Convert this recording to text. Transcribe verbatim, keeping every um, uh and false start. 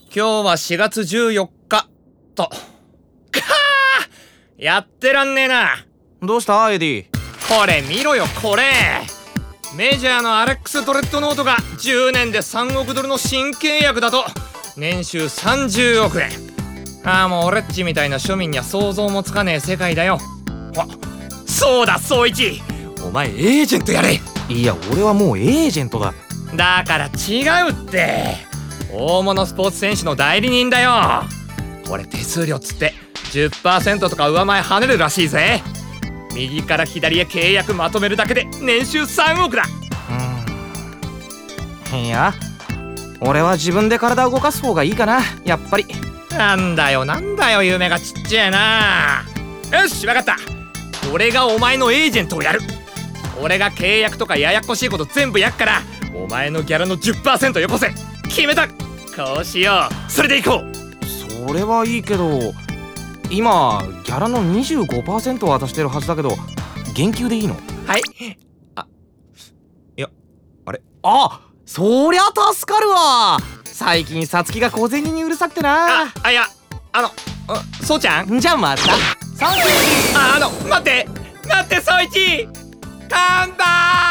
今日はしがつじゅうよっかと。かー、やってらんねえな。 どうしたエディ？ これ見ろよ、これ。メジャーのアレックス・ドレッドノートがじゅうねんでさんおくドルの新契約だと。年収さんじゅうおくえん。ああ、もう俺っちみたいな庶民には想像もつかねえ世界だよ。あ、そうだ宗一、お前エージェントやれ。 いや俺はもうエージェントだ。 だから違うって、大物スポーツ選手の代理人だよ。これ手数料つって じゅっパーセント とか上前跳ねるらしいぜ。右から左へ契約まとめるだけで年収さんおくだ。 うん、いや俺は自分で体を動かす方がいいかな、やっぱり。 なんだよなんだよ、夢がちっちゃいな。よし分かった、俺がお前のエージェントをやる。俺が契約とかややこしいこと全部やっから、お前のギャラの じゅっパーセント よこせ。決めた。こうしよう。それでいこう。 それはいいけど、今ギャラの にじゅうごパーセント 渡してるはずだけど、減給でいいの？ はい。あ、いや、あれ、 あ、そりゃ助かるわ。最近さつきが小銭にうるさくてな。 あ、あ、いや、あの、あ、そうちゃんじゃあまた。 あ、あの、待って待って、そういち、乾杯。